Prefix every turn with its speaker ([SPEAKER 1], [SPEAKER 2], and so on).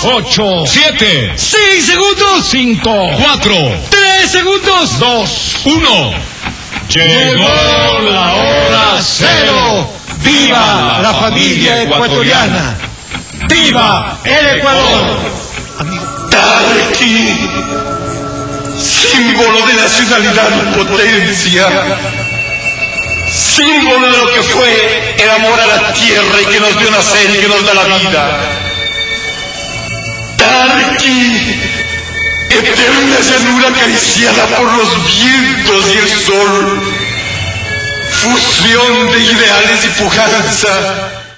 [SPEAKER 1] 8, 7,
[SPEAKER 2] 6 segundos.
[SPEAKER 1] 5, 4,
[SPEAKER 2] 3 segundos.
[SPEAKER 1] 2, 1. Llegó la hora cero.
[SPEAKER 2] ¡Viva la familia ecuatoriana! ¡Viva el Ecuador!
[SPEAKER 3] Tarqui, símbolo de nacionalidad y potencia, símbolo de lo que fue el amor a la tierra y que nos dio nacer y que nos da la vida. Tarqui, eterna llanura acariciada por los vientos y el sol, fusión de ideales y pujanza,